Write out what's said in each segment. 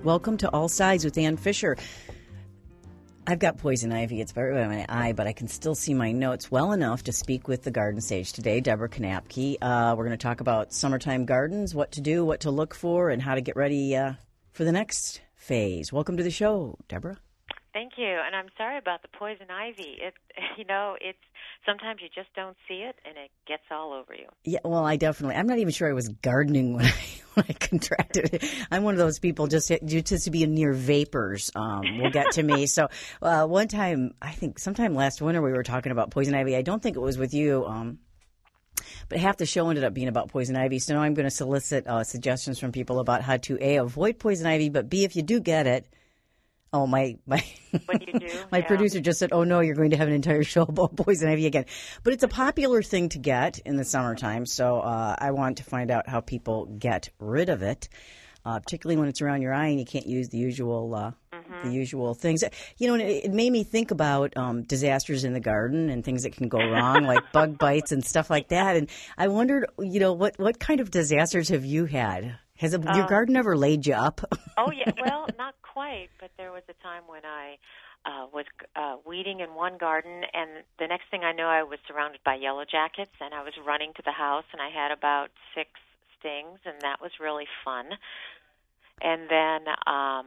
Welcome to All Sides with Ann Fisher. I've got poison ivy. It's very in my eye, but I can still see my notes well enough to speak with the garden sage today, Deborah Knapke. We're going to talk about summertime gardens, what to do, what to look for, and how to get ready for the next phase. Welcome to the show, Deborah. Thank you, and I'm sorry about the poison ivy. It's sometimes you just don't see it, and it gets all over you. Yeah, well, I'm not even sure I was gardening when I contracted it. I'm one of those people just to be near vapors will get to me. So one time, I think sometime last winter, we were talking about poison ivy. I don't think it was with you, but half the show ended up being about poison ivy. So now I'm going to solicit suggestions from people about how to A, avoid poison ivy, but B, if you do get it. Oh, my What do you do? My producer just said, oh, no, you're going to have an entire show about poison ivy again. But it's a popular thing to get in the summertime, so I want to find out how people get rid of it, particularly when it's around your eye and you can't use the usual things. You know, it made me think about disasters in the garden and things that can go wrong, like bug bites and stuff like that. And I wondered, what kind of disasters have you had? Has your garden ever laid you up? Oh, yeah. Well, not quite, but there was a time when I was weeding in one garden, and the next thing I know, I was surrounded by yellow jackets, and I was running to the house, and I had about 6 stings, and that was really fun. And then a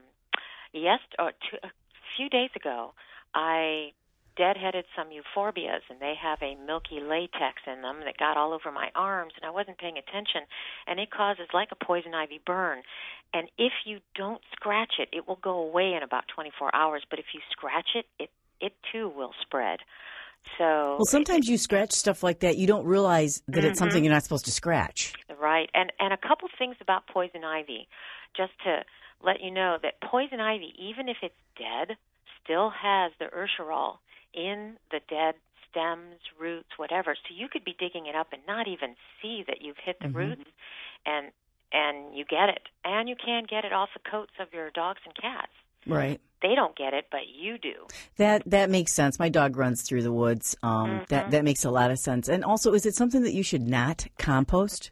few days ago, I deadheaded some euphorbias, and they have a milky latex in them that got all over my arms, and I wasn't paying attention, and it causes like a poison ivy burn. And if you don't scratch it, it will go away in about 24 hours, but if you scratch it, it too will spread. So, sometimes you scratch stuff like that, you don't realize that it's something you're not supposed to scratch. Right, and a couple things about poison ivy, just to let you know that poison ivy, even if it's dead, still has the ursorol in the dead stems, roots, whatever. So you could be digging it up and not even see that you've hit the roots, and you get it. And you can get it off the coats of your dogs and cats. Right. They don't get it, but you do. That makes sense. My dog runs through the woods. That makes a lot of sense. And also, is it something that you should not compost?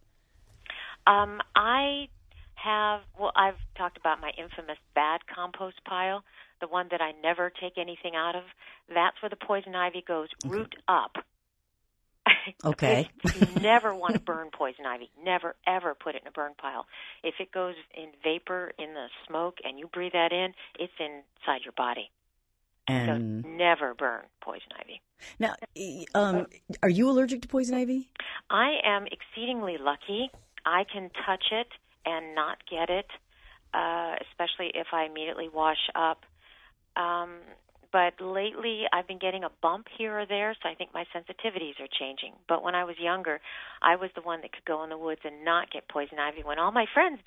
I've talked about my infamous bad compost pile, the one that I never take anything out of. That's where the poison ivy goes, root up. Okay. You never want to burn poison ivy. Never, ever put it in a burn pile. If it goes in vapor, in the smoke, and you breathe that in, it's inside your body. And so never burn poison ivy. Now, are you allergic to poison ivy? I am exceedingly lucky. I can touch it and not get it, especially if I immediately wash up. But lately I've been getting a bump here or there, so I think my sensitivities are changing. But when I was younger, I was the one that could go in the woods and not get poison ivy when all my friends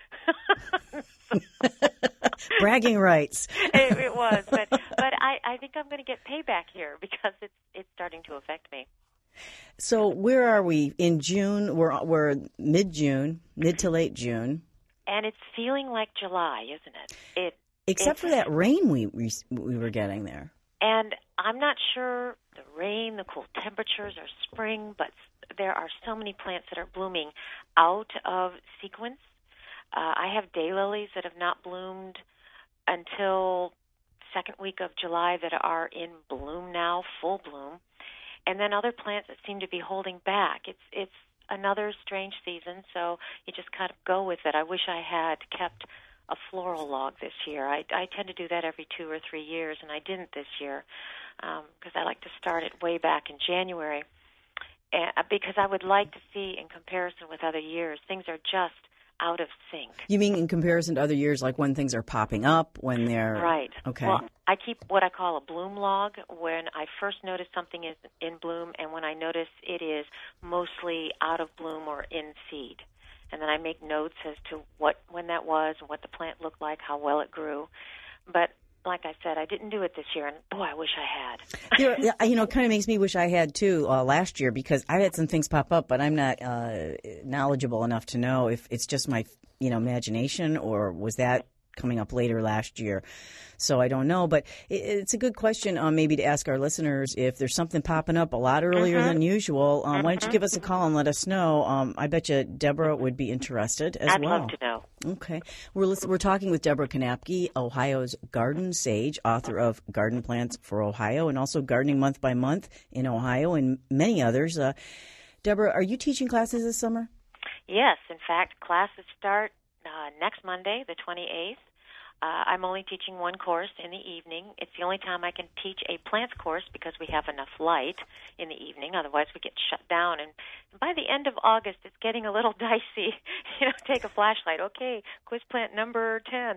did. Bragging rights. It was, but I think I'm going to get payback here because it's starting to affect me. So where are we in June? We're mid-June, mid to late June, and it's feeling like July, isn't it? Except for that rain we were getting there. And I'm not sure the rain, the cool temperatures, or spring, but there are so many plants that are blooming out of sequence. I have daylilies that have not bloomed until second week of July that are in bloom now, full bloom. And then other plants that seem to be holding back. It's another strange season, so you just kind of go with it. I wish I had kept a floral log this year. I tend to do that every 2 or 3 years, and I didn't this year because I like to start it way back in January because I would like to see, in comparison with other years, things are just out of sync. You mean in comparison to other years, like when things are popping up, when they're... Right. Okay. Well, I keep what I call a bloom log when I first notice something is in bloom and when I notice it is mostly out of bloom or in seed. And then I make notes as to when that was and what the plant looked like, how well it grew. But like I said, I didn't do it this year, and boy, I wish I had. It kind of makes me wish I had too last year because I had some things pop up, but I'm not knowledgeable enough to know if it's just my imagination or was that coming up later last year. So I don't know, but it's a good question maybe to ask our listeners if there's something popping up a lot earlier than usual. Why don't you give us a call and let us know? I bet you Deborah would be interested as well. I'd love to know. Okay. We're talking with Deborah Knapke, Ohio's garden sage, author of Garden Plants for Ohio and also Gardening Month by Month in Ohio and many others. Deborah, are you teaching classes this summer? Yes. In fact, classes start next Monday, the 28th. I'm only teaching one course in the evening. It's the only time I can teach a plants course because we have enough light in the evening. Otherwise, we get shut down. And by the end of August, it's getting a little dicey. Take a flashlight. Okay, quiz plant number 10.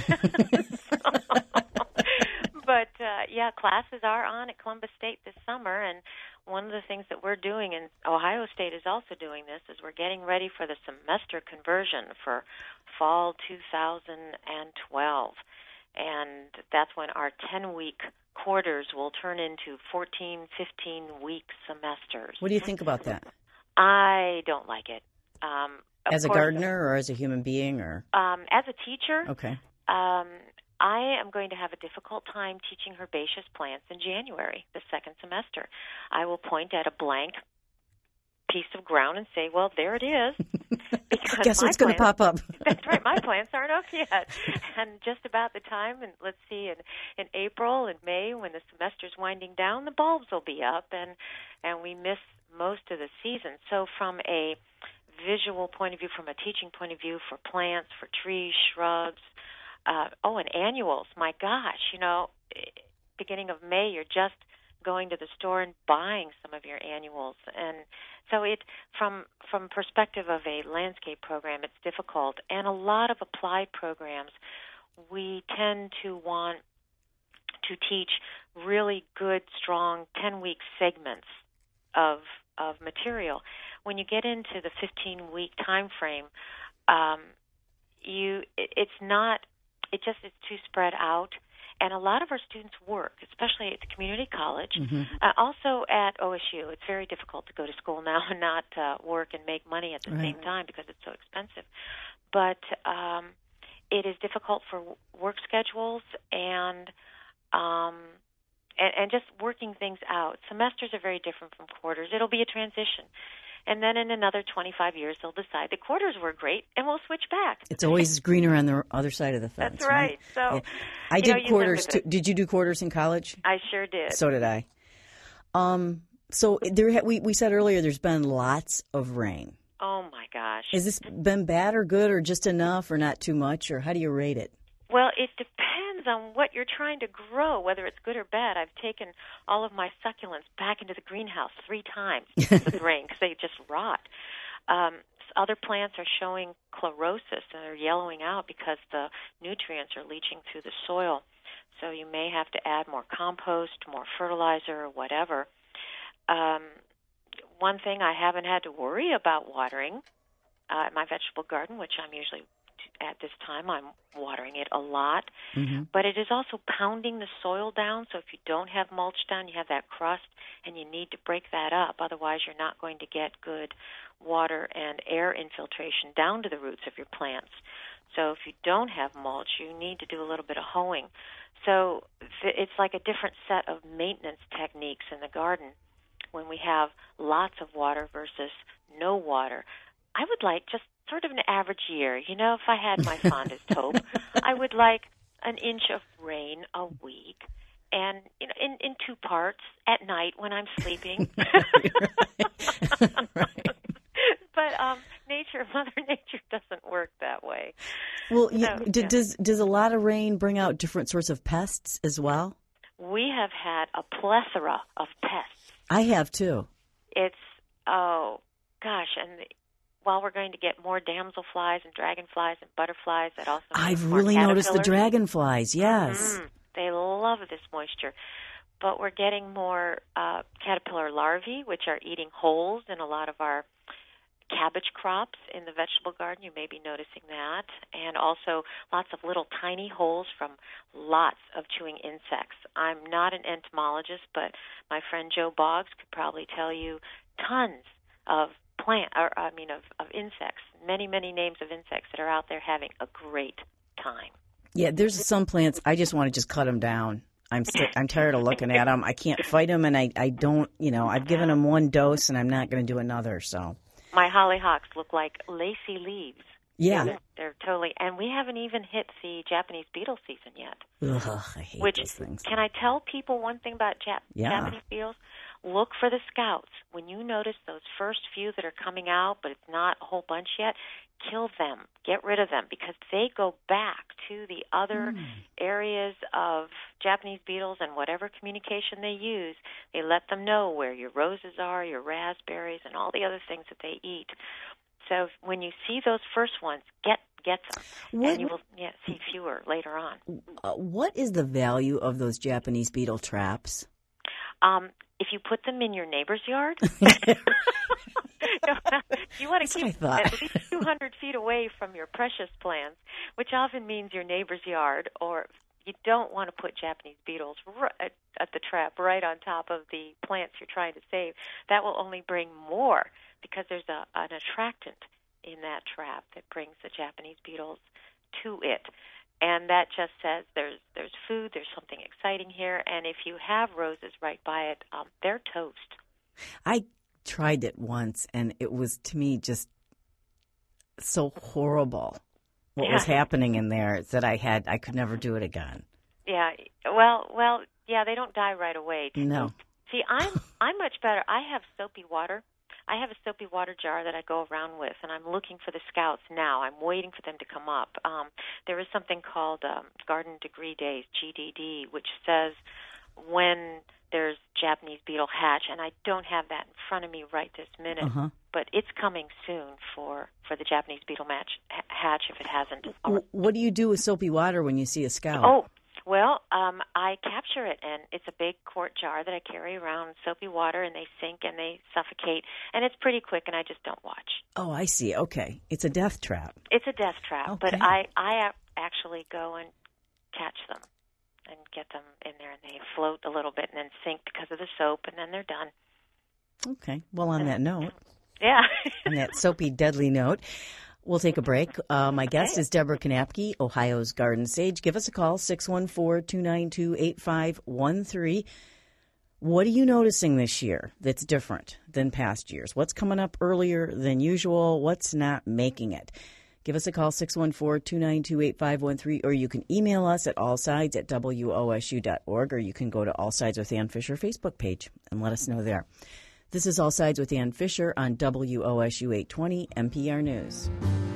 But, classes are on at Columbus State this summer. And one of the things that we're doing, and Ohio State is also doing this, is we're getting ready for the semester conversion for fall 2012. And that's when our 10-week quarters will turn into 14, 15-week semesters. What do you think about that? I don't like it. As a gardener or as a human being? Or as a teacher, okay. I am going to have a difficult time teaching herbaceous plants in January, the second semester. I will point at a blank piece of ground and say, well, there it is. Because guess what's going to pop up? That's right. My plants aren't up yet. And just about the time, and let's see, in April and May, when the semester's winding down, the bulbs will be up, and we miss most of the season. So from a visual point of view, from a teaching point of view, for plants, for trees, shrubs, and annuals. My gosh, beginning of May, you're just going to the store and buying some of your annuals. And so from perspective of a landscape program, it's difficult. And a lot of applied programs, we tend to want to teach really good, strong 10-week segments of material. When you get into the 15-week time frame, it's too spread out. And a lot of our students work, especially at the community college, also at OSU. It's very difficult to go to school now and not work and make money at the same time because it's so expensive. But it is difficult for work schedules and just working things out. Semesters are very different from quarters. It'll be a transition. And then in another 25 years, they'll decide the quarters were great, and we'll switch back. It's always greener on the other side of the fence. That's right. So yeah. I did quarters too. Did you do quarters in college? I sure did. So did I. So we said earlier there's been lots of rain. Oh, my gosh. Has this been bad or good or just enough or not too much, or how do you rate it? Well, it depends on what you're trying to grow, whether it's good or bad. I've taken all of my succulents back into the greenhouse 3 times with rain because they just rot. Other plants are showing chlorosis and they're yellowing out because the nutrients are leaching through the soil. So you may have to add more compost, more fertilizer, or whatever. One thing I haven't had to worry about watering at my vegetable garden, which I'm usually at this time, I'm watering it a lot. But it is also pounding the soil down. So if you don't have mulch down, you have that crust, and you need to break that up. Otherwise, you're not going to get good water and air infiltration down to the roots of your plants. So if you don't have mulch, you need to do a little bit of hoeing. So it's like a different set of maintenance techniques in the garden when we have lots of water versus no water. I would like just sort of an average year. If I had my fondest hope, I would like an inch of rain a week, and in 2 parts at night when I'm sleeping. But Mother Nature doesn't work that way. Well, does a lot of rain bring out different sorts of pests as well? We have had a plethora of pests. I have too. It's and while we're going to get more damselflies and dragonflies and butterflies, that also I've really noticed the dragonflies. Yes, they love this moisture. But we're getting more caterpillar larvae, which are eating holes in a lot of our cabbage crops in the vegetable garden. You may be noticing that. And also lots of little tiny holes from lots of chewing insects. I'm not an entomologist, but my friend Joe Boggs could probably tell you tons of of insects, many, many names of insects that are out there having a great time. Yeah, there's some plants I just want to just cut them down. I'm tired of looking at them. I can't fight them, and I don't, I've given them one dose, and I'm not going to do another, so. My hollyhocks look like lacy leaves. Yeah. They're totally, and we haven't even hit the Japanese beetle season yet. Ugh, I hate those things. Can I tell people one thing about Japanese beetles? Look for the scouts. When you notice those first few that are coming out, but it's not a whole bunch yet, kill them. Get rid of them, because they go back to the other areas of Japanese beetles, and whatever communication they use, they let them know where your roses are, your raspberries, and all the other things that they eat. So when you see those first ones, get them, and you will see fewer later on. What is the value of those Japanese beetle traps? If you put them in your neighbor's yard, you want to keep at least 200 feet away from your precious plants, which often means your neighbor's yard, or you don't want to put Japanese beetles at the trap right on top of the plants you're trying to save. That will only bring more, because there's an attractant in that trap that brings the Japanese beetles to it. And that just says there's food, there's something exciting here, and if you have roses right by it, they're toast. I tried it once, and it was, to me, just so horrible what was happening in there that I could never do it again. Yeah, well, they don't die right away. No. See, I'm much better. I have soapy water. I have a soapy water jar that I go around with, and I'm looking for the scouts now. I'm waiting for them to come up. There is something called Garden Degree Days, GDD, which says when there's Japanese beetle hatch, and I don't have that in front of me right this minute, but it's coming soon for the Japanese beetle hatch if it hasn't. What do you do with soapy water when you see a scout? Oh, well, I capture it, and it's a big quart jar that I carry around, soapy water, and they sink and they suffocate, and it's pretty quick, and I just don't watch. Oh, I see. Okay. It's a death trap. It's a death trap, okay. But I actually go and catch them and get them in there, and they float a little bit and then sink because of the soap, and then they're done. Okay. Well, on that note. Yeah. On that soapy, deadly note, we'll take a break. My guest is Deborah Knapke, Ohio's Garden Sage. Give us a call, 614-292-8513. What are you noticing this year that's different than past years? What's coming up earlier than usual? What's not making it? Give us a call, 614-292-8513, or you can email us at allsides@wosu.org, or you can go to All Sides with Ann Fisher Facebook page and let us know there. This is All Sides with Ann Fisher on WOSU 820 NPR News.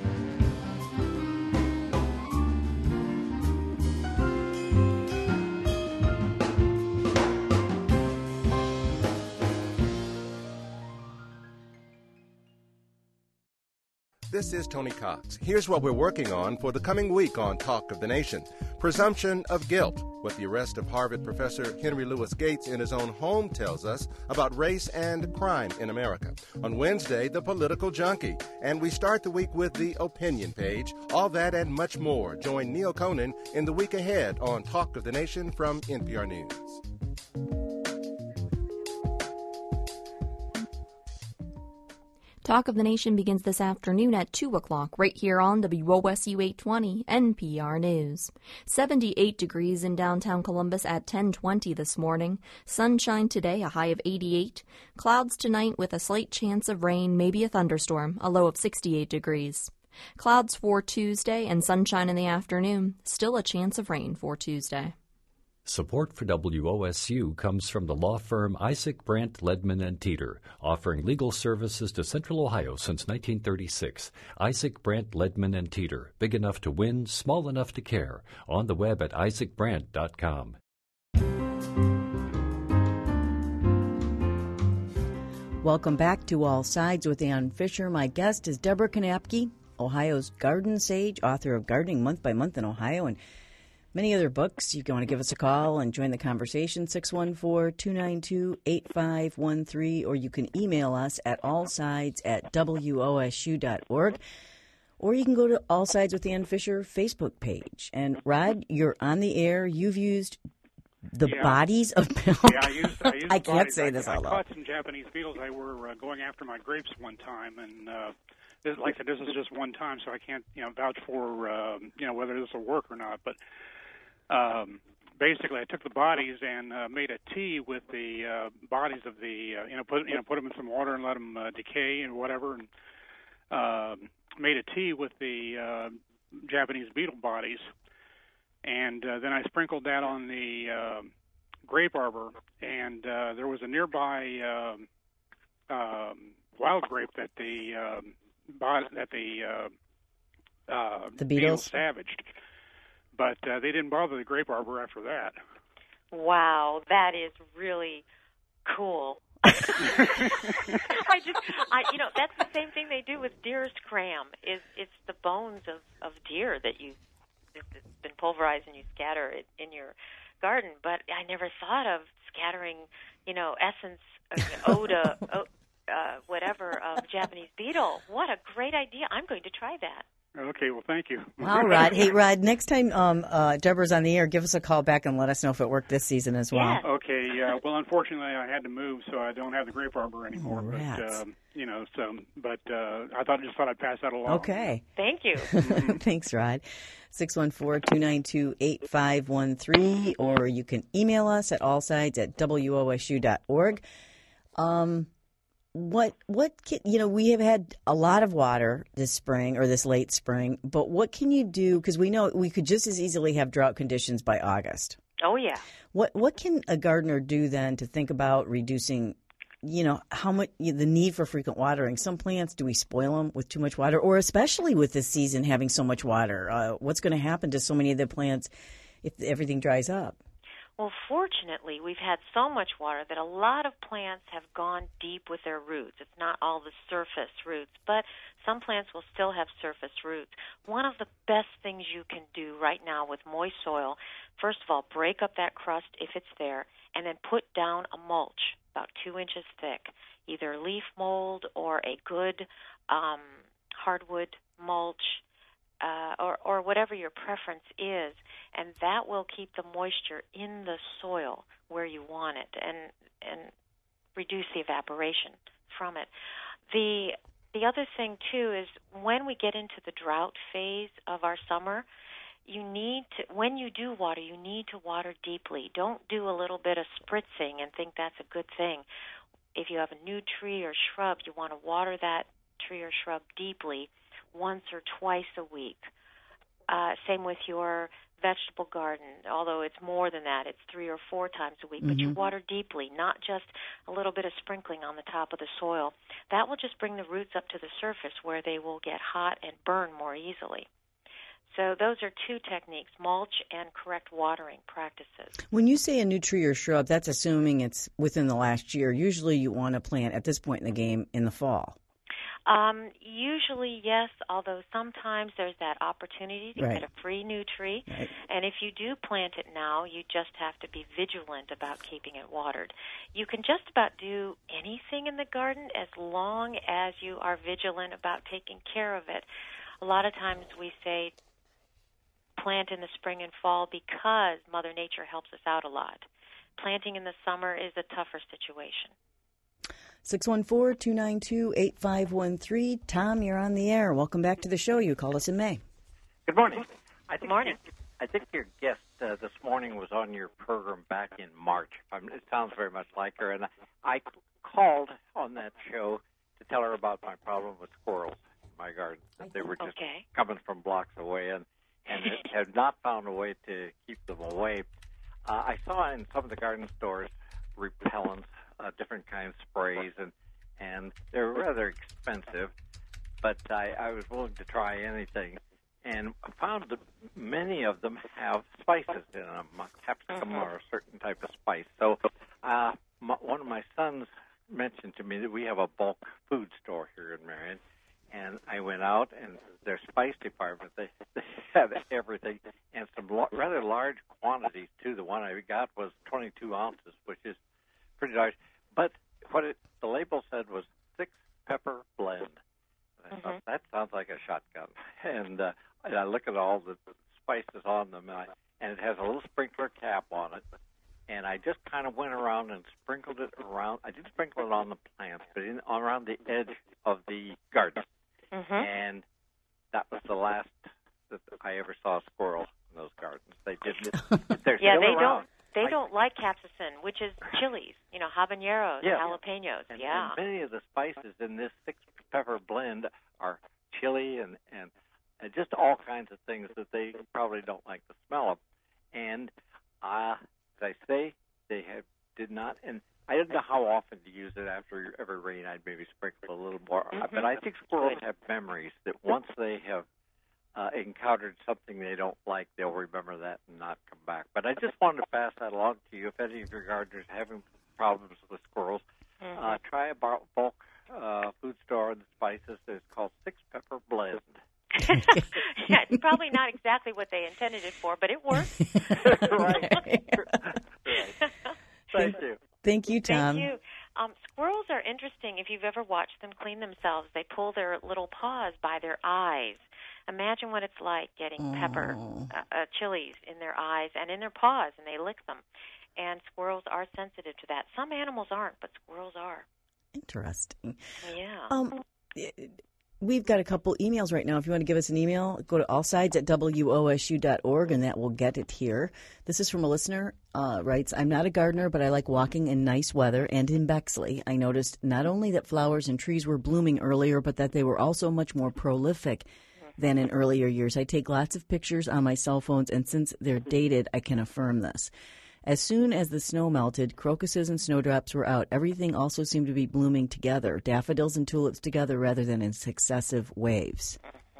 This is Tony Cox. Here's what we're working on for the coming week on Talk of the Nation. Presumption of guilt, what the arrest of Harvard professor Henry Louis Gates in his own home tells us about race and crime in America. On Wednesday, the political junkie. And we start the week with the opinion page. All that and much more. Join Neil Conan in the week ahead on Talk of the Nation from NPR News. Talk of the Nation begins this afternoon at 2 o'clock right here on WOSU 820 NPR News. 78 degrees in downtown Columbus at 10:20 this morning. Sunshine today, a high of 88. Clouds tonight with a slight chance of rain, maybe a thunderstorm, a low of 68 degrees. Clouds for Tuesday and sunshine in the afternoon. Still a chance of rain for Tuesday. Support for WOSU comes from the law firm Isaac Brandt Ledman & Teeter, offering legal services to Central Ohio since 1936. Isaac Brandt Ledman & Teeter, big enough to win, small enough to care. On the web at isaacbrandt.com. Welcome back to All Sides with Ann Fisher. My guest is Deborah Knapke, Ohio's Garden Sage, author of Gardening Month by Month in Ohio and many other books. You can want to give us a call and join the conversation, 614-292-8513, or you can email us at allsides@wosu.org, or you can go to All Sides with Ann Fisher Facebook page. And Rod, you're on the air. You've used the bodies of I used I can't bodies. say this out loud. I caught some Japanese beetles. I were going after my grapes one time, and like I said, this is just one time, so I can't, vouch for, whether this will work or not. But basically, I took the bodies and made a tea with the bodies of the, put them in some water and let them decay and whatever, and made a tea with the Japanese beetle bodies, and then I sprinkled that on the grape arbor, and there was a nearby wild grape that the beetles savaged, but they didn't bother the grape arbor after that. Wow, that is really cool. That's the same thing they do with deer scram. It's the bones of deer that it's been pulverized and you scatter it in your garden. But I never thought of scattering, essence, oda, whatever of Japanese beetle. What a great idea! I'm going to try that. Okay, well, thank you. Wow, Rod. Hey, Rod, next time Deborah's on the air, give us a call back and let us know if it worked this season as well. Yes. Okay, well, unfortunately, I had to move, so I don't have the grape arbor anymore. Oh, rats. But, I thought I'd pass that along. Okay. Thank you. Thanks, Rod. 614-292-8513, or you can email us at allsides@wosu.org. What we have had a lot of water this spring or this late spring, but what can you do? Because we know we could just as easily have drought conditions by August. Oh, yeah. What can a gardener do then to think about reducing, how much the need for frequent watering? Some plants, do we spoil them with too much water, or especially with this season having so much water? What's going to happen to so many of the plants if everything dries up? Well, fortunately, we've had so much water that a lot of plants have gone deep with their roots. It's not all the surface roots, but some plants will still have surface roots. One of the best things you can do right now with moist soil, first of all, break up that crust if it's there, and then put down a mulch about 2 inches thick, either leaf mold or a good hardwood mulch, or whatever your preference is, and that will keep the moisture in the soil where you want it and reduce the evaporation from it. The other thing, too, is when we get into the drought phase of our summer, when you do water, you need to water deeply. Don't do a little bit of spritzing and think that's a good thing. If you have a new tree or shrub, you want to water that tree or shrub deeply, once or twice a week. Same with your vegetable garden, although it's more than that. It's 3 or 4 times a week, but you water deeply, not just a little bit of sprinkling on the top of the soil. That will just bring the roots up to the surface where they will get hot and burn more easily. So those are 2 techniques, mulch and correct watering practices. When you say a new tree or shrub, that's assuming it's within the last year. Usually you want to plant at this point in the game in the fall. Usually, yes, although sometimes there's that opportunity to get a free new tree. Right. And if you do plant it now, you just have to be vigilant about keeping it watered. You can just about do anything in the garden as long as you are vigilant about taking care of it. A lot of times we say plant in the spring and fall because Mother Nature helps us out a lot. Planting in the summer is a tougher situation. 614-292-8513. Tom, you're on the air. Welcome back to the show. You called us in May. Good morning. Good morning. I think your guest this morning was on your program back in March. It sounds very much like her. And I called on that show to tell her about my problem with squirrels in my garden. They were just coming from blocks away and had not found a way to keep them away. I saw in some of the garden stores repellents, different kinds of sprays, and they're rather expensive, but I was willing to try anything, and I found that many of them have spices in them, capsicum or a certain type of spice. So one of my sons mentioned to me that we have a bulk food store here in Marion, and I went out, and their spice department, they have everything, and some rather large quantities, too. The one I got was 22 ounces, which is pretty large. But what the label said was 6-pepper blend. And I thought, that sounds like a shotgun. And I look at all the spices on them, and it has a little sprinkler cap on it. And I just kind of went around and sprinkled it around. I didn't sprinkle it on the plants, but around the edge of the garden. They're Yeah, still they around. don't like capsaicin, which is chilies, habaneros, jalapenos. And many of the spices in this 6-pepper blend are chili and just all kinds of things that they probably don't like the smell of. And as I say, did not. And I didn't know how often to use it. After every rain, I'd maybe sprinkle a little more. But I think squirrels have memories that once they have encountered something they don't like, they'll remember that and not come back. But I just wanted to pass that along to you. If any of your gardeners are having problems with squirrels, try a bulk food store in the spices. It's called 6-Pepper Blend. Yeah, it's probably not exactly what they intended it for, but it works. Right. Thank you. Thank you, Tom. Thank you. Squirrels are interesting. If you've ever watched them clean themselves, they pull their little paws by their eyes. Imagine what it's like getting pepper, chilies in their eyes and in their paws, and they lick them. And squirrels are sensitive to that. Some animals aren't, but squirrels are. Interesting. Yeah. We've got a couple emails right now. If you want to give us an email, go to allsides@wosu.org, and that will get it here. This is from a listener, writes, I'm not a gardener, but I like walking in nice weather. And in Bexley, I noticed not only that flowers and trees were blooming earlier, but that they were also much more prolific than in earlier years. I take lots of pictures on my cell phones, and since they're dated, I can affirm this. As soon as the snow melted, crocuses and snowdrops were out. Everything also seemed to be blooming together, daffodils and tulips together rather than in successive waves.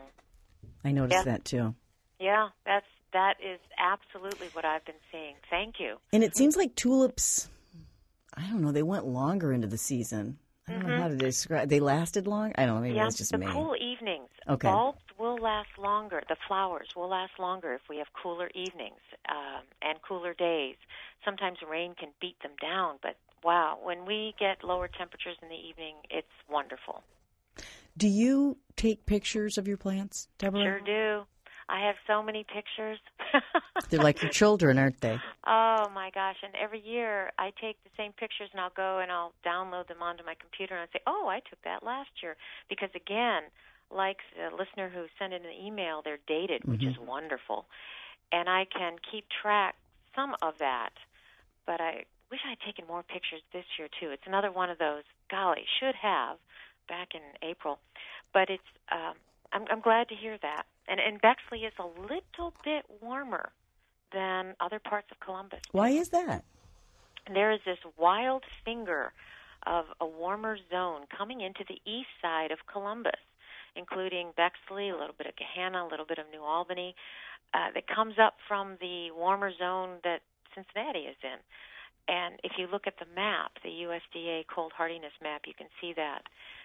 I noticed that too. Yeah, that is absolutely what I've been seeing. Thank you. And it seems like tulips, I don't know, they went longer into the season. I don't know how to describe. They lasted long? I don't know. Maybe that's just me. The cool evenings. Okay. Bulbs will last longer. The flowers will last longer if we have cooler evenings and cooler days. Sometimes rain can beat them down, but wow, when we get lower temperatures in the evening, it's wonderful. Do you take pictures of your plants, Deborah? Sure do. I have so many pictures. They're like your children, aren't they? Oh, my gosh. And every year I take the same pictures and I'll go and I'll download them onto my computer and I'll say, oh, I took that last year. Because, again, like the listener who sent in an email, they're dated, which is wonderful. And I can keep track some of that. But I wish I'd taken more pictures this year, too. It's another one of those, golly, should have back in April. But it's I'm glad to hear that. And Bexley is a little bit warmer than other parts of Columbus. Why is that? There is this wild finger of a warmer zone coming into the east side of Columbus, including Bexley, a little bit of Gahanna, a little bit of New Albany, that comes up from the warmer zone that Cincinnati is in. And if you look at the map, the USDA cold hardiness map, you can see that.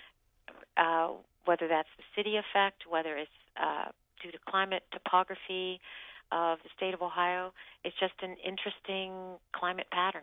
Whether that's the city effect, whether it's due to climate topography of the state of Ohio, it's just an interesting climate pattern.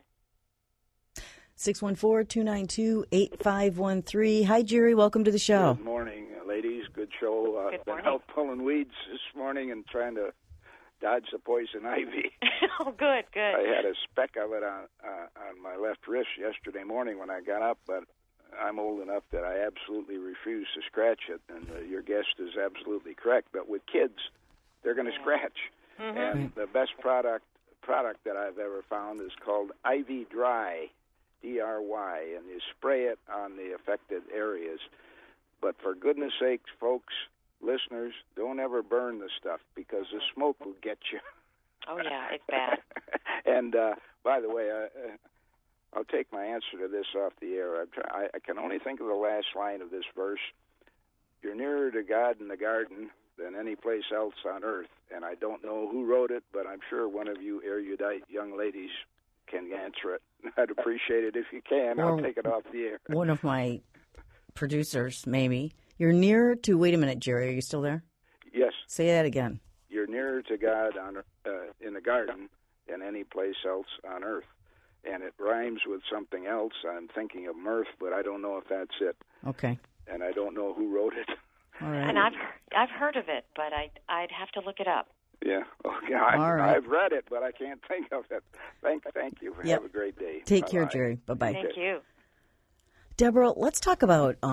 614-292-8513. Hi, Jerry. Welcome to the show. Good morning, ladies. Good show. Good been morning. out pulling weeds this morning and trying to dodge the poison ivy. Oh, good. I had a speck of it on my left wrist yesterday morning when I got up, but I'm old enough that I absolutely refuse to scratch it, and your guest is absolutely correct. But with kids, they're going to scratch. And the best product that I've ever found is called Ivy Dry, D-R-Y, and you spray it on the affected areas. But for goodness sakes, folks, listeners, don't ever burn the stuff because the smoke will get you. Oh, yeah, it's bad. And by the way, I'll take my answer to this off the air. I can only think of the last line of this verse. You're nearer to God in the garden than any place else on earth. And I don't know who wrote it, but I'm sure one of you erudite young ladies can answer it. I'd appreciate it if you can. I'll take it off the air. One of my producers, maybe. You're nearer to, wait a minute, Jerry, are you still there? Yes. Say that again. You're nearer to God in the garden than any place else on earth. And it rhymes with something else. I'm thinking of mirth, but I don't know if that's it. Okay. And I don't know who wrote it. All right. And I've heard of it, but I'd have to look it up. Yeah. Okay. All right. I've read it, but I can't think of it. Thank you. Yep. Have a great day. Take Bye-bye. care, Jerry. Bye-bye. Thank you. Deborah, let's talk about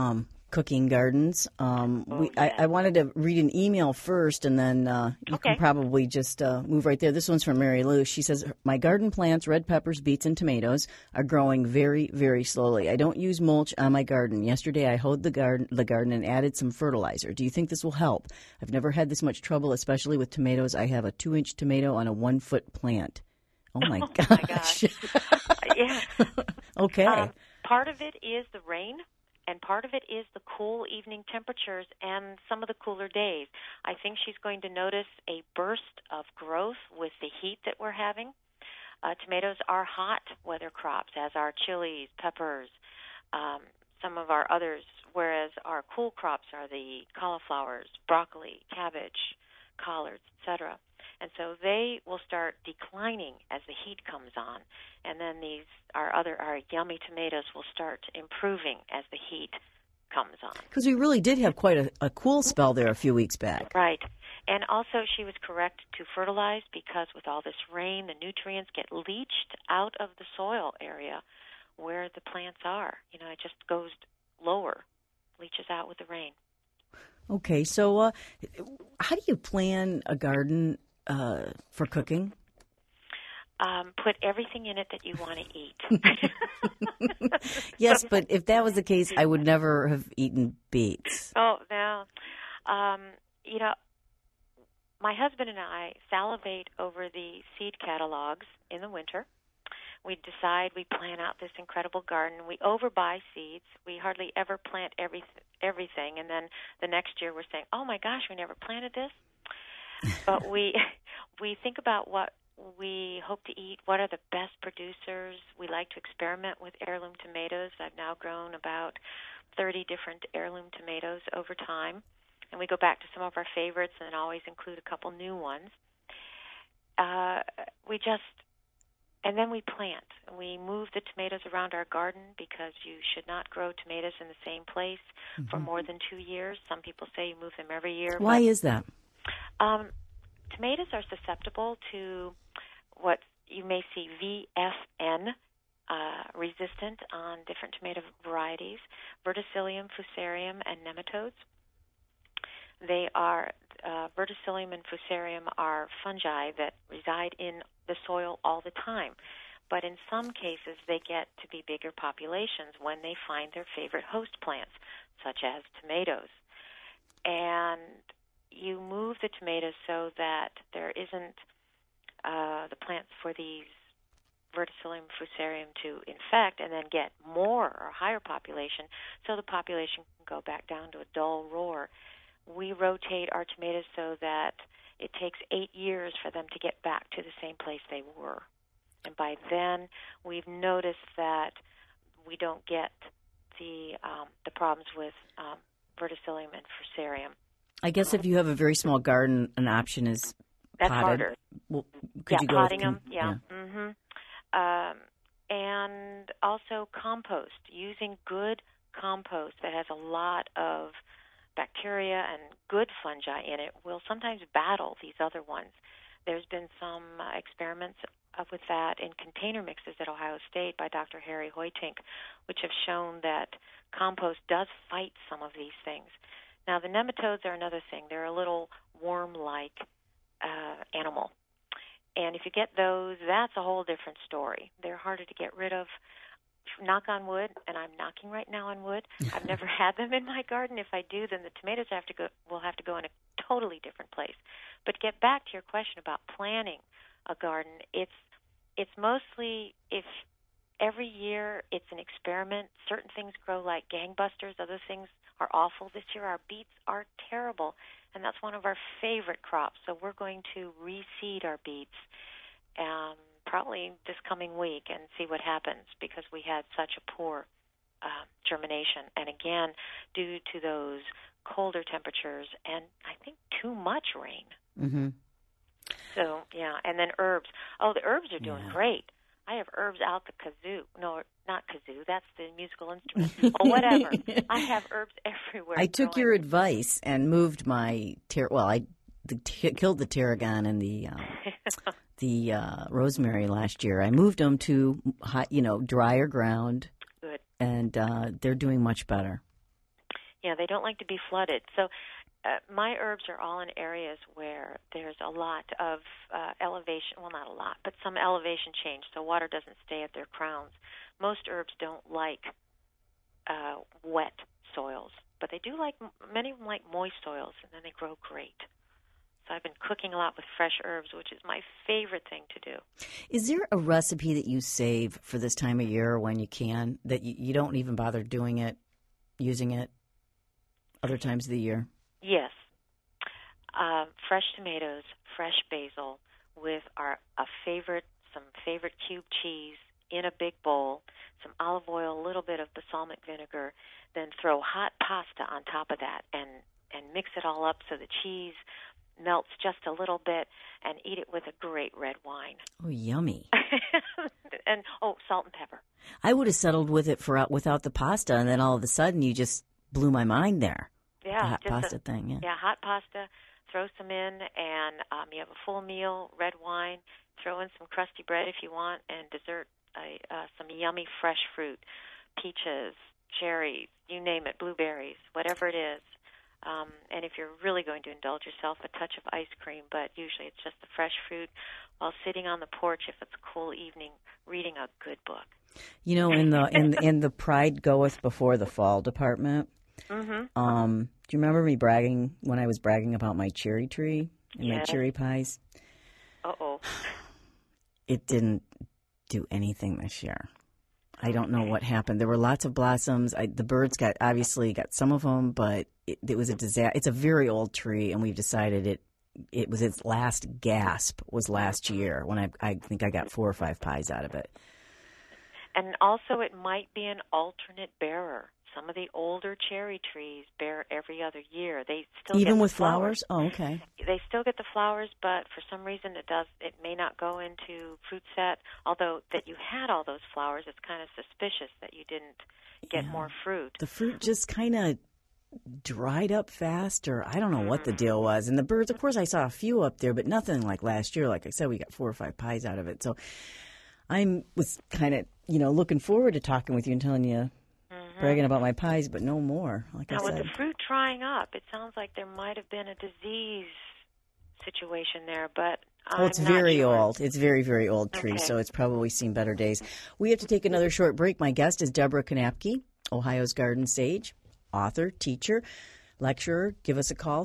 cooking gardens. I wanted to read an email first, and then you can probably just move right there. This one's from Mary Lou. She says, my garden plants, red peppers, beets, and tomatoes, are growing very, very slowly. I don't use mulch on my garden. Yesterday, I hoed the garden and added some fertilizer. Do you think this will help? I've never had this much trouble, especially with tomatoes. I have a 2-inch tomato on a 1-foot plant. Oh, my gosh. My gosh. Yeah. Okay. Part of it is the rain, and part of it is the cool evening temperatures and some of the cooler days. I think she's going to notice a burst of growth with the heat that we're having. Tomatoes are hot weather crops, as are chilies, peppers, some of our others, whereas our cool crops are the cauliflowers, broccoli, cabbage, collards, etc. And so they will start declining as the heat comes on, and then our yummy tomatoes will start improving as the heat comes on. Because we really did have quite a cool spell there a few weeks back. Right. And also she was correct to fertilize, because with all this rain, the nutrients get leached out of the soil area where the plants are. You know, it just goes lower, leaches out with the rain. Okay, so how do you plan a garden for cooking? Put everything in it that you want to eat. Yes, but if that was the case, I would never have eaten beets. Oh, no. You know, my husband and I salivate over the seed catalogs in the winter. We decide, we plan out this incredible garden. We overbuy seeds. We hardly ever plant everything. And then the next year we're saying, oh, my gosh, we never planted this. But we think about what we hope to eat, what are the best producers. We like to experiment with heirloom tomatoes. I've now grown about 30 different heirloom tomatoes over time. And we go back to some of our favorites and always include a couple new ones. And then we plant. We move the tomatoes around our garden, because you should not grow tomatoes in the same place for more than 2 years. Some people say you move them every year. Why is that? Tomatoes are susceptible to what you may see VFN resistant on different tomato varieties, Verticillium, Fusarium, and nematodes. They are Verticillium and Fusarium are fungi that reside in the soil all the time, but in some cases they get to be bigger populations when they find their favorite host plants, such as tomatoes. And you move the tomatoes so that there isn't the plants for these Verticillium, Fusarium to infect and then get more or higher population, so the population can go back down to a dull roar. We rotate our tomatoes so that it takes 8 years for them to get back to the same place they were. And by then, we've noticed that we don't get the problems with Verticillium and Fusarium. I guess if you have a very small garden, an option is that's potted. Harder. Well, could you go potting with them. Yeah. And also compost. Using good compost that has a lot of bacteria and good fungi in it will sometimes battle these other ones. There's been some experiments with that in container mixes at Ohio State by Dr. Harry Hoytink, which have shown that compost does fight some of these things. Now, the nematodes are another thing. They're a little worm-like animal. And if you get those, that's a whole different story. They're harder to get rid of. Knock on wood, and I'm knocking right now on wood. I've never had them in my garden. If I do, then the tomatoes will have to go in a totally different place. But get back to your question about planning a garden. It's mostly, if every year it's an experiment. Certain things grow like gangbusters. Other things are awful. This year our beets are terrible, and that's one of our favorite crops. So we're going to reseed our beets probably this coming week and see what happens, because we had such a poor germination. And again, due to those colder temperatures and I think too much rain. Mm-hmm. So, yeah, and then herbs. Oh, the herbs are doing great. I have herbs out the kazoo. No, not kazoo. That's the musical instrument. Or whatever. I have herbs everywhere. I took your advice and moved my killed the tarragon and the rosemary last year. I moved them to drier ground. Good. And they're doing much better. They don't like to be flooded. So my herbs are all in areas where there's a lot of elevation. Well, not a lot, but some elevation change, so water doesn't stay at their crowns. Most herbs don't like wet soils, but they do like, many of them like moist soils, and then they grow great. So I've been cooking a lot with fresh herbs, which is my favorite thing to do. Is there a recipe that you save for this time of year when you can, that you don't even bother doing it, using it other times of the year? Yes. Fresh tomatoes, fresh basil, with some favorite cube cheese in a big bowl, some olive oil, a little bit of balsamic vinegar, then throw hot pasta on top of that and mix it all up so the cheese melts just a little bit, and eat it with a great red wine. Oh, yummy. And, salt and pepper. I would have settled with it without the pasta, and then all of a sudden you just blew my mind there. Yeah. The hot pasta thing, yeah. Yeah, hot pasta, throw some in, and you have a full meal, red wine, throw in some crusty bread if you want, and dessert, some yummy fresh fruit, peaches, cherries, you name it, blueberries, whatever it is. And if you're really going to indulge yourself, a touch of ice cream, but usually it's just the fresh fruit while sitting on the porch, if it's a cool evening, reading a good book. In the Pride Goeth Before the Fall department, mm-hmm. Do you remember me bragging when I was bragging about my cherry tree and my cherry pies? Uh-oh. It didn't do anything this year. I don't know what happened. There were lots of blossoms. The birds obviously got some of them, but it was a disaster. It's a very old tree, and we've decided it was its last gasp was last year when I think I got 4 or 5 pies out of it. And also it might be an alternate bearer. Some of the older cherry trees bear every other year. They still even get with the flowers. Oh, okay. They still get the flowers, but for some reason it may not go into fruit set. Although that you had all those flowers, it's kind of suspicious that you didn't get more fruit. The fruit just kind of dried up fast, or I don't know what the deal was. And the birds, of course, I saw a few up there, but nothing like last year. Like I said, we got 4 or 5 pies out of it. So I was kind of, looking forward to talking with you and telling you, bragging about my pies, but no more. Like now, I said, with the fruit drying up, it sounds like there might have been a disease situation there, but it's very old. It's very, very old tree, so it's probably seen better days. We have to take another short break. My guest is Deborah Knapke, Ohio's Garden Sage, author, teacher, lecturer. Give us a call,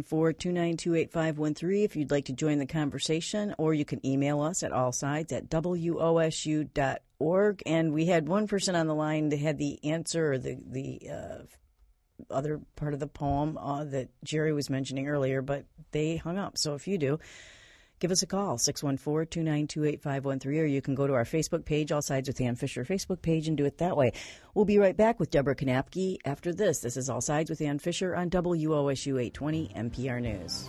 614-292-8513 if you'd like to join the conversation, or you can email us at allsides@wosu.org. And we had one person on the line that had the answer, or the other part of the poem that Jerry was mentioning earlier, but they hung up. So if you do, give us a call, 614-292-8513, or you can go to our Facebook page, All Sides with Ann Fisher Facebook page, and do it that way. We'll be right back with Deborah Knapke after this. This is All Sides with Ann Fisher on WOSU 820 NPR News.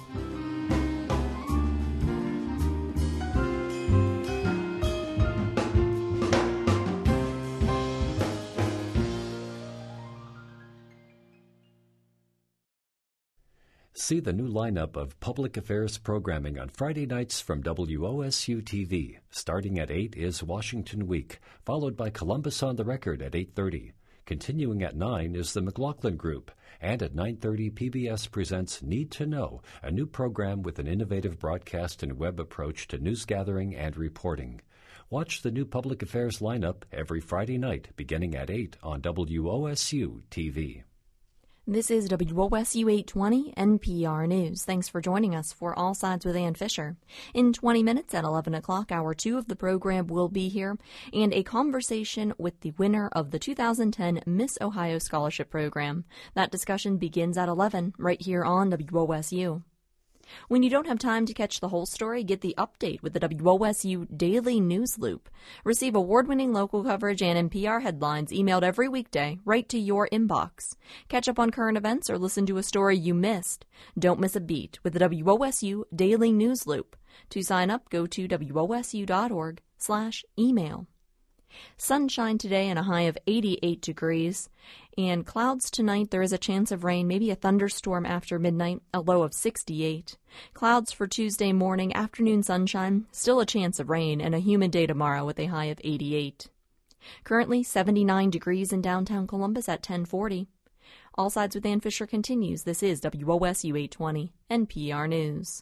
See the new lineup of public affairs programming on Friday nights from WOSU TV. Starting at 8 is Washington Week, followed by Columbus on the Record at 8:30. Continuing at 9 is the McLaughlin Group, and at 9:30 PBS presents Need to Know, a new program with an innovative broadcast and web approach to news gathering and reporting. Watch the new public affairs lineup every Friday night beginning at 8 on WOSU TV. This is WOSU 820 NPR News. Thanks for joining us for All Sides with Ann Fisher. In 20 minutes at 11 o'clock, hour 2 of the program will be here, and a conversation with the winner of the 2010 Miss Ohio Scholarship Program. That discussion begins at 11 right here on WOSU. When you don't have time to catch the whole story, get the update with the WOSU Daily News Loop. Receive award-winning local coverage and NPR headlines emailed every weekday right to your inbox. Catch up on current events or listen to a story you missed. Don't miss a beat with the WOSU Daily News Loop. To sign up, go to wosu.org/email. Sunshine today and a high of 88 degrees. And clouds tonight, there is a chance of rain, maybe a thunderstorm after midnight, a low of 68. Clouds for Tuesday morning, afternoon sunshine, still a chance of rain, and a humid day tomorrow with a high of 88. Currently 79 degrees in downtown Columbus at 1040. All Sides with Ann Fisher continues. This is WOSU 820 NPR News.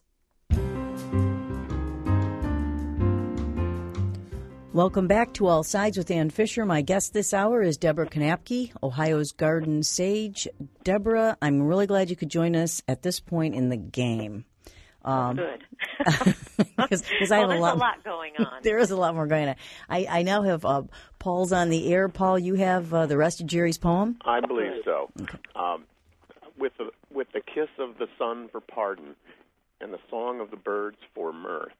Welcome back to All Sides with Ann Fisher. My guest this hour is Deborah Knapke, Ohio's garden sage. Deborah, I'm really glad you could join us at this point in the game. Good. Because I have there's a lot going on. There is a lot more going on. I now have Paul's on the air. Paul, you have the rest of Jerry's poem? I believe so. Okay. With the kiss of the sun for pardon and the song of the birds for mirth,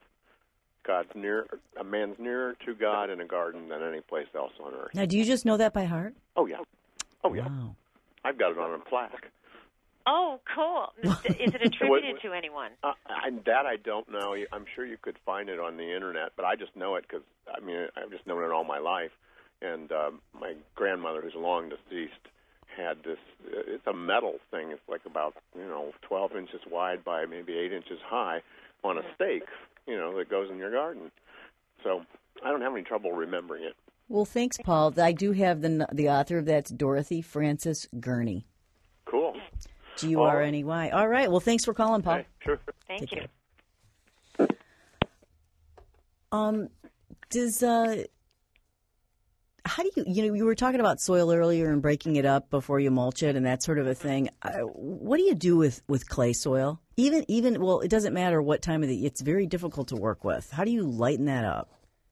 a man's nearer to God in a garden than any place else on earth. Now, do you just know that by heart? Oh, yeah. Oh, yeah. Wow. I've got it on a plaque. Oh, cool. Is it attributed to anyone? That I don't know. I'm sure you could find it on the Internet, but I just know it because, I've just known it all my life. And my grandmother, who's long deceased, had this, it's a metal thing. It's like about, 12 inches wide by maybe 8 inches high on a stake, that goes in your garden. So I don't have any trouble remembering it. Well, thanks, Paul. I do have the author of that's Dorothy Frances Gurney. Cool. G-U-R-N-E-Y. All right. Well, thanks for calling, Paul. Okay, sure. Thank you. How do you were talking about soil earlier and breaking it up before you mulch it and that sort of a thing. What do you do with clay soil? Well, it doesn't matter what time of the, it's very difficult to work with. How do you lighten that up?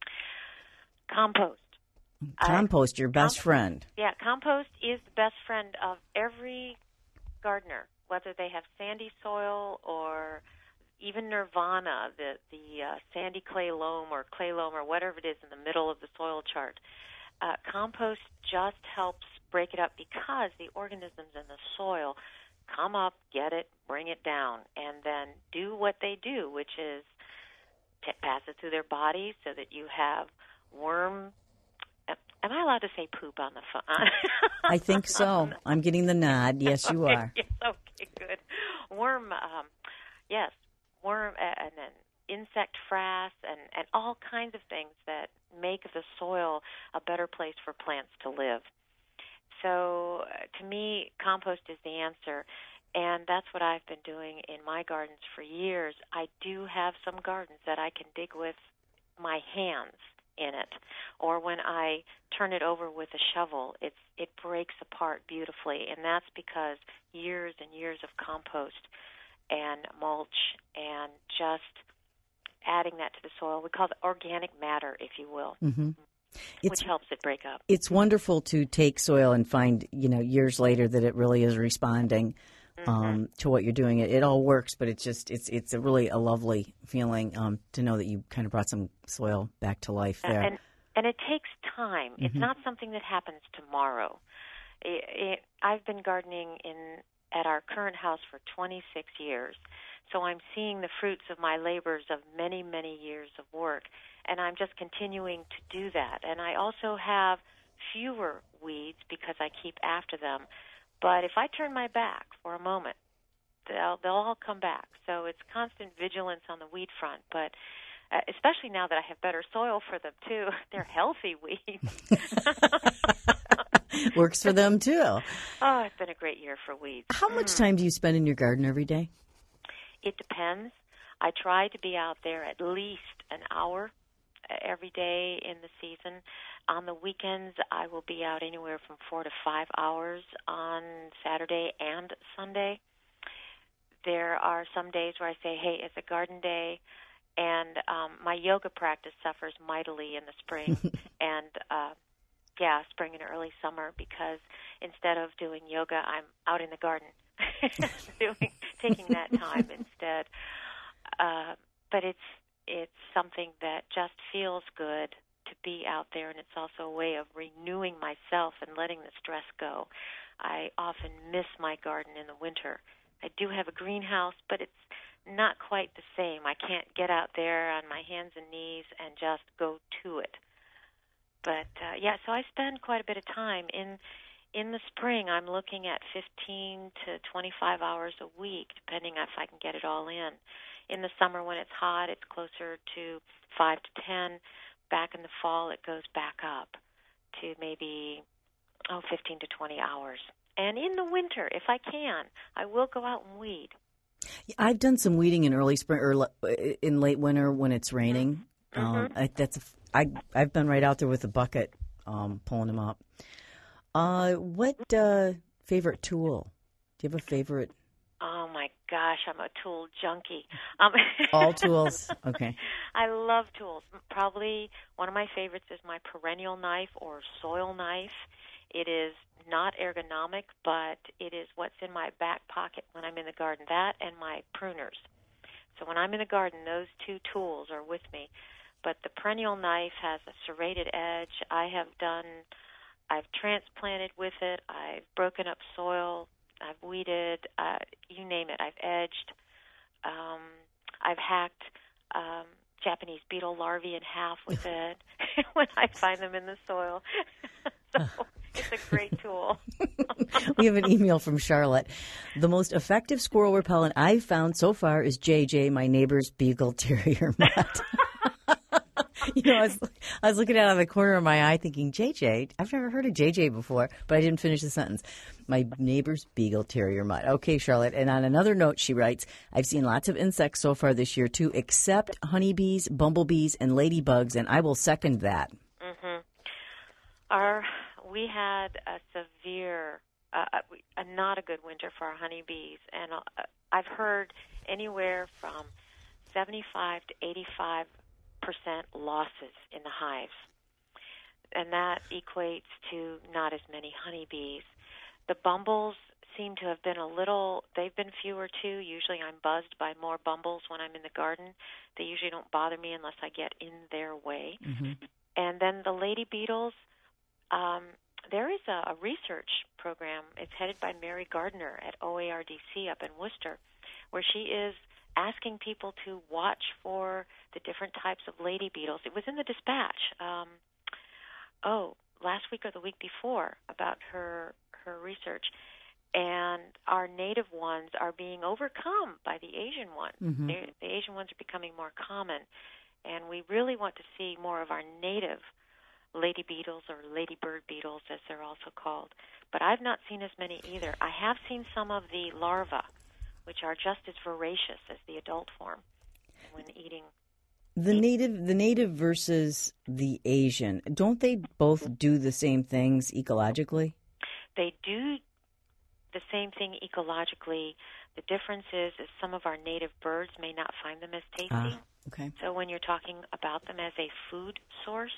Compost. Compost, your best friend. Yeah, compost is the best friend of every gardener, whether they have sandy soil or even Nirvana, the sandy clay loam or whatever it is in the middle of the soil chart. Compost just helps break it up because the organisms in the soil come up, get it, bring it down, and then do what they do, which is pass it through their bodies so that you have worm. Am I allowed to say poop on the phone? I think so. I'm getting the nod. Yes, you are. Yes, okay, good. Worm, yes, worm, and then insect frass, and all kinds of things that make the soil a better place for plants to live. So to me, compost is the answer, and that's what I've been doing in my gardens for years. I do have some gardens that I can dig with my hands in it, or when I turn it over with a shovel, it breaks apart beautifully, and that's because years and years of compost and mulch and just adding that to the soil. We call it organic matter, if you will, which helps it break up. It's wonderful to take soil and find, years later that it really is responding to what you're doing. It all works, but it's a really a lovely feeling to know that you kind of brought some soil back to life there. And it takes time. It's not something that happens tomorrow. I've been gardening at our current house for 26 years. So I'm seeing the fruits of my labors of many, many years of work, and I'm just continuing to do that. And I also have fewer weeds because I keep after them. But if I turn my back for a moment, they'll all come back. So it's constant vigilance on the weed front. But especially now that I have better soil for them, too, they're healthy weeds. Works for them, too. Oh, it's been a great year for weeds. How much time do you spend in your garden every day? It depends. I try to be out there at least an hour every day in the season. On the weekends, I will be out anywhere from 4 to 5 hours on Saturday and Sunday. There are some days where I say, hey, it's a garden day, and my yoga practice suffers mightily in the spring and, spring and early summer, because instead of doing yoga, I'm out in the garden taking that time instead. But it's something that just feels good to be out there, and it's also a way of renewing myself and letting the stress go. I often miss my garden in the winter. I do have a greenhouse, but it's not quite the same. I can't get out there on my hands and knees and just go to it. But, so I spend quite a bit of time. In the spring, I'm looking at 15 to 25 hours a week, depending if I can get it all in. In the summer, when it's hot, it's closer to 5 to 10. Back in the fall, it goes back up to maybe 15 to 20 hours. And in the winter, if I can, I will go out and weed. I've done some weeding in early spring or in late winter when it's raining. I've been right out there with a bucket pulling them up. What favorite tool? Do you have a favorite? Oh, my gosh, I'm a tool junkie. All tools? Okay. I love tools. Probably one of my favorites is my perennial knife or soil knife. It is not ergonomic, but it is what's in my back pocket when I'm in the garden, that and my pruners. So when I'm in the garden, those two tools are with me. But the perennial knife has a serrated edge. I've transplanted with it. I've broken up soil. I've weeded. You name it. I've edged. I've hacked Japanese beetle larvae in half with it when I find them in the soil. So it's a great tool. We have an email from Charlotte. The most effective squirrel repellent I've found so far is JJ, my neighbor's Beagle Terrier mutt. I was looking out of the corner of my eye thinking, JJ? I've never heard of JJ before, but I didn't finish the sentence. My neighbor's Beagle Terrier mutt. Okay, Charlotte. And on another note, she writes, I've seen lots of insects so far this year, too, except honeybees, bumblebees, and ladybugs, and I will second that. We had a severe, not a good winter for our honeybees, and I've heard anywhere from 75 to 85% losses in the hives, and that equates to not as many honeybees. The bumbles seem to have been they've been fewer too. Usually I'm buzzed by more bumbles when I'm in the garden. They usually don't bother me unless I get in their way. And then the lady beetles, there is a research program. It's headed by Mary Gardner at OARDC up in Worcester, where she is asking people to watch for the different types of lady beetles. It was in the Dispatch, last week or the week before, about her research. And our native ones are being overcome by the Asian ones. The Asian ones are becoming more common. And we really want to see more of our native lady beetles or ladybird beetles, as they're also called. But I've not seen as many either. I have seen some of the larvae, which are just as voracious as the adult form when eating. The native versus the Asian, don't they both do the same things ecologically? They do the same thing ecologically. The difference is some of our native birds may not find them as tasty. Okay. So when you're talking about them as a food source,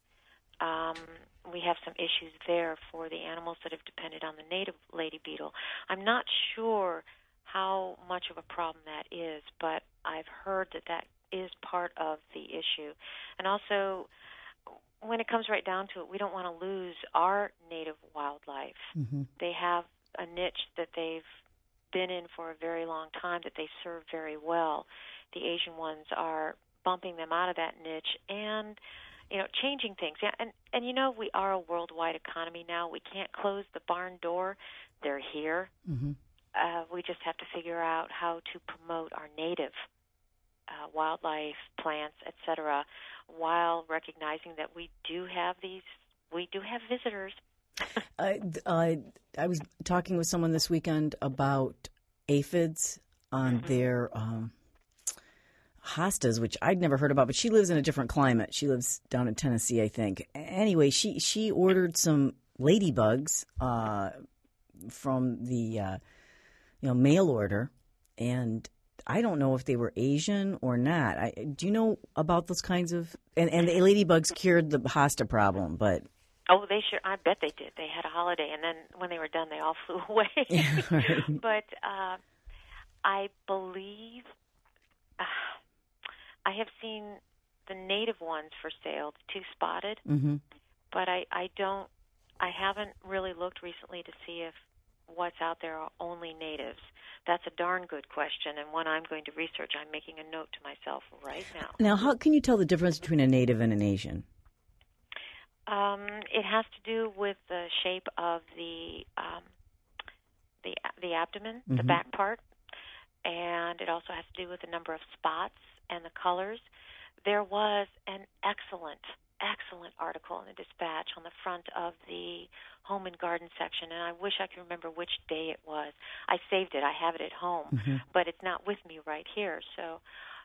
we have some issues there for the animals that have depended on the native lady beetle. I'm not sure how much of a problem that is, but I've heard that is part of the issue. And also, when it comes right down to it, we don't want to lose our native wildlife. They have a niche that they've been in for a very long time that they serve very well. The Asian ones are bumping them out of that niche and changing things. Yeah, and we are a worldwide economy now. We can't close the barn door. They're here. We just have to figure out how to promote our native wildlife, plants, etc., while recognizing that we do have visitors. I was talking with someone this weekend about aphids on their hostas, which I'd never heard about, but she lives in a different climate. She lives down in Tennessee, I think. Anyway, she ordered some ladybugs from the mail order, and I don't know if they were Asian or not. Do you know about those kinds of and the ladybugs cured the hosta problem, but they sure. I bet they did. They had a holiday, and then when they were done, they all flew away. Yeah, right. But I believe I have seen the native ones for sale, the two-spotted, but I haven't really looked recently to see if what's out there are only natives. That's a darn good question, and one I'm going to research. I'm making a note to myself right now. Now, how can you tell the difference between a native and an Asian? It has to do with the shape of the abdomen, the back part, and it also has to do with the number of spots and the colors. There was an excellent excellent article in the Dispatch on the front of the Home and Garden section, and I wish I could remember which day it was. I saved it. I have it at home, but it's not with me right here. So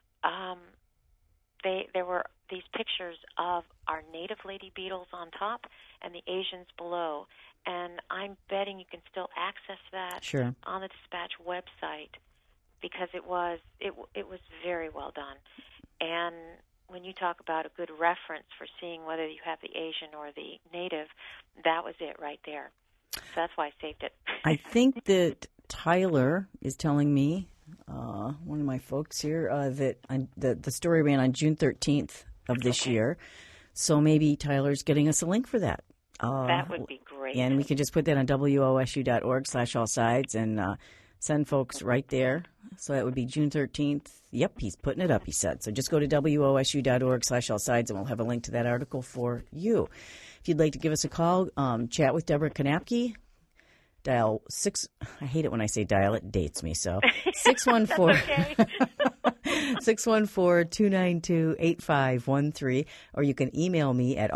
there were these pictures of our native lady beetles on top and the Asians below, and I'm betting you can still access that on the Dispatch website because it was very well done. And when you talk about a good reference for seeing whether you have the Asian or the native, that was it right there. So that's why I saved it. I think that Tyler is telling me, one of my folks here, that the story ran on June 13th of this year. So maybe Tyler's getting us a link for that. That would be great. And we can just put that on wosu.org/allsides and send folks right there. So that would be June 13th. Yep, he's putting it up, he said. So just go to wosu.org/allsides and we'll have a link to that article for you. If you'd like to give us a call, chat with Deborah Knapke, dial 6. I hate it when I say dial, it dates me. So 614-292-8513, or you can email me at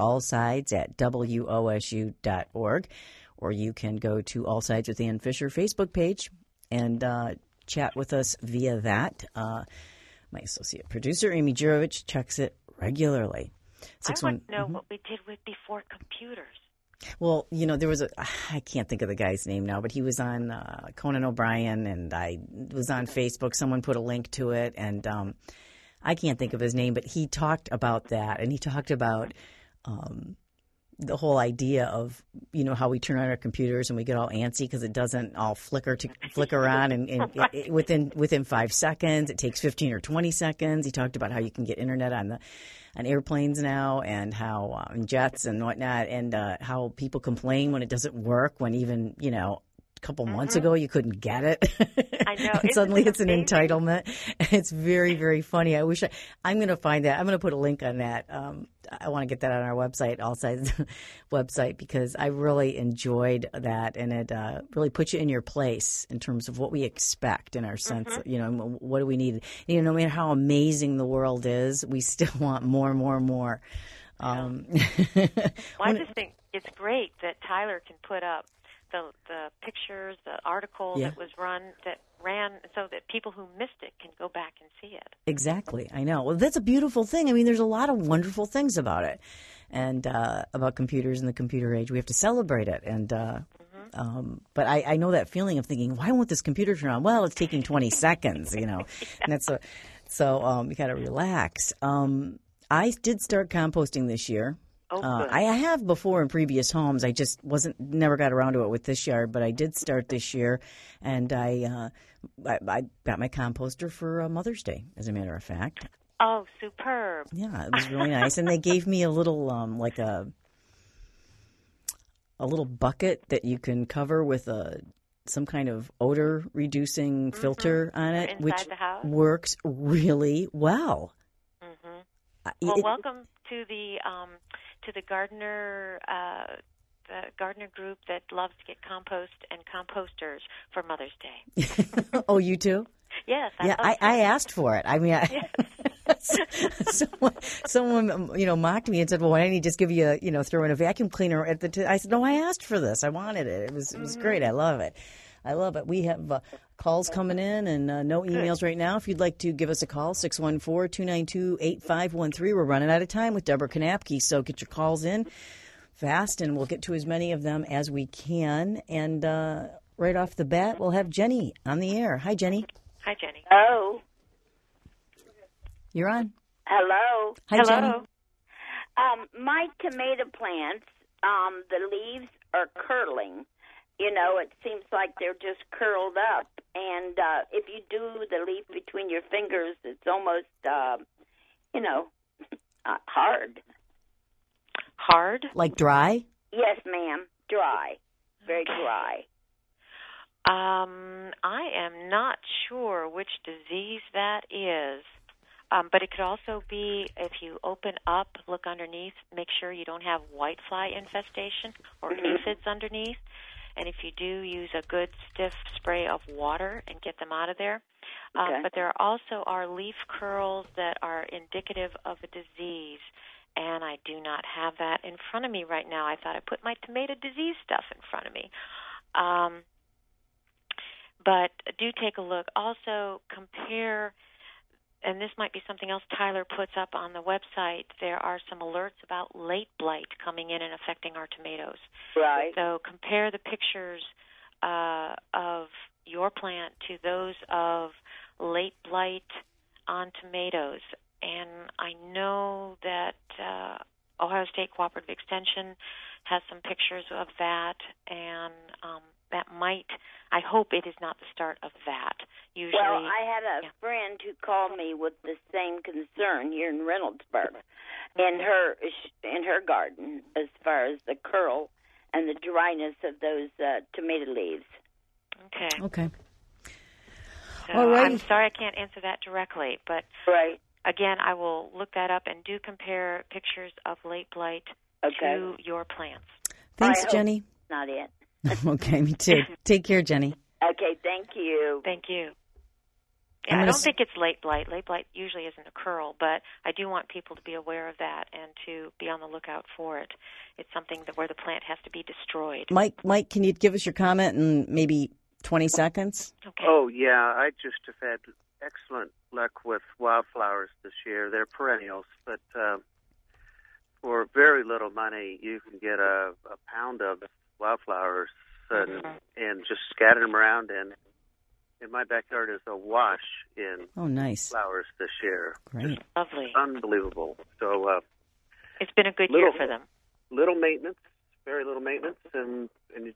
allsides@wosu.org, or you can go to All Sides with Ann Fisher Facebook page and chat with us via that. My associate producer, Amy Jurovich, checks it regularly. I want to know what we did with before computers. Well, there was I can't think of the guy's name now, but he was on Conan O'Brien, and I was on Facebook. Someone put a link to it, and I can't think of his name, but he talked about that, and he talked about the whole idea of, how we turn on our computers and we get all antsy because it doesn't all flicker on and within 5 seconds. It takes 15 or 20 seconds. He talked about how you can get internet on airplanes now, and how jets and whatnot, and how people complain when it doesn't work, when even, a couple months ago you couldn't get it. I know. And suddenly it's an entitlement. It's very, very funny. I'm going to find that. I'm going to put a link on that. I want to get that on our website, All Sides website, because I really enjoyed that, and it really puts you in your place in terms of what we expect in our sense. What do we need? No matter how amazing the world is, we still want more and more and more. Well, I just think it's great that Tyler can put up the pictures, the article that ran so that people who missed it can go back and see it. Exactly. I know. Well, that's a beautiful thing. I mean, there's a lot of wonderful things about it, and about computers and the computer age. We have to celebrate it. And but I know that feeling of thinking, why won't this computer turn on? Well, it's taking 20 seconds, and that's so you got to relax. I did start composting this year. I have before in previous homes. I just never got around to it with this yard, but I did start this year, and I got my composter for Mother's Day, as a matter of fact. Oh, superb! Yeah, it was really nice, and they gave me a little like a little bucket that you can cover with some kind of odor reducing filter on it, which works really well. Well, welcome to the gardener group that loves to get compost and composters for Mother's Day. Oh, you too? Yes. I asked for it. I mean, someone mocked me and said, "Well, why didn't he just give you throw in a vacuum cleaner at the?" I said, "No, I asked for this. I wanted it. It was great. I love it. We have calls coming in and no emails right now. If you'd like to give us a call, 614-292-8513. We're running out of time with Deborah Knapke, so get your calls in fast, and we'll get to as many of them as we can. And right off the bat, we'll have Jenny on the air. Hi, Jenny. Hi, Jenny. Oh. You're on. Hello. Hi, Jenny. My tomato plants, the leaves are curling. It seems like they're just curled up. And if you do the leaf between your fingers, it's almost, hard. Hard? Like dry? Yes, ma'am. Dry. Very dry. I am not sure which disease that is. But it could also be, if you open up, look underneath, make sure you don't have whitefly infestation or aphids underneath. And if you do, use a good stiff spray of water and get them out of there. But there also are leaf curls that are indicative of a disease. and I do not have that in front of me right now. I thought I put my tomato disease stuff in front of me. But do take a look. Also, compare, and this might be something else Tyler puts up on the website, there are some alerts about late blight coming in and affecting our tomatoes. Right. So compare the pictures of your plant to those of late blight on tomatoes. And I know that Ohio State Cooperative Extension has some pictures of that, and that might, I hope it is not the start of that. Usually, well, I had a friend who called me with the same concern here in Reynoldsburg, in her garden, as far as the curl and the dryness of those tomato leaves. Okay. So All right. I'm sorry I can't answer that directly, but right. Again, I will look that up and do compare pictures of late blight to your plants. Thanks, Jenny. Not it. Okay, me too. Take care, Jenny. Okay, thank you. Thank you. Yeah, I don't think it's late blight. Late blight usually isn't a curl, but I do want people to be aware of that and to be on the lookout for it. It's something where the plant has to be destroyed. Mike, can you give us your comment in maybe 20 seconds? Okay. Oh, yeah. I just have had excellent luck with wildflowers this year. They're perennials, but for very little money, you can get a pound of wildflowers and just scatter them around. And in my backyard is awash in flowers this year. Great. Just lovely. Unbelievable. So it's been a good year for them. Little maintenance, very little maintenance, and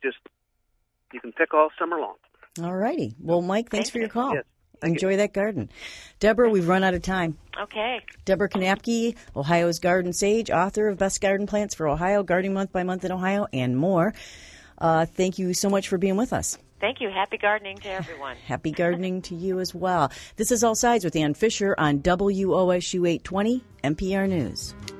you can pick all summer long. All righty. Well, Mike, thanks for your call. Yes. Enjoy that garden. Deborah, we've run out of time. Okay. Deborah Knapke, Ohio's Garden Sage, author of Best Garden Plants for Ohio, Gardening Month by Month in Ohio, and more. Thank you so much for being with us. Thank you. Happy gardening to everyone. Happy gardening to you as well. This is All Sides with Ann Fisher on WOSU 820 NPR News.